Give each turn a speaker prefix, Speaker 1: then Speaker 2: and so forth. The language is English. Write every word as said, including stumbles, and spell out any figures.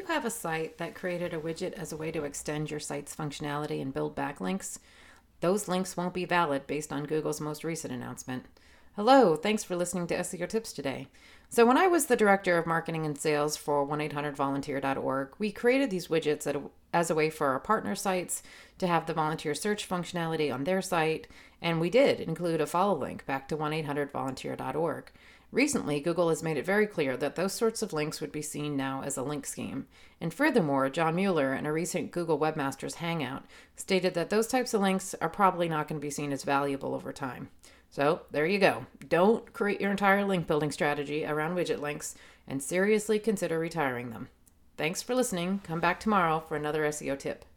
Speaker 1: have a site that created a widget as a way to extend your site's functionality and build backlinks? Those links won't be valid based on Google's most recent announcement. Hello, thanks for listening to S E O Tips today. So when I was the director of marketing and sales for one eight hundred volunteer dot org, we created these widgets as a way for our partner sites to have the volunteer search functionality on their site, and we did include a follow link back to one eight hundred volunteer dot org. Recently, Google has made it very clear that those sorts of links would be seen now as a link scheme. And furthermore, John Mueller, in a recent Google Webmasters Hangout, stated that those types of links are probably not going to be seen as valuable over time. So there you go. Don't create your entire link building strategy around widget links, and seriously consider retiring them. Thanks for listening. Come back tomorrow for another S E O tip.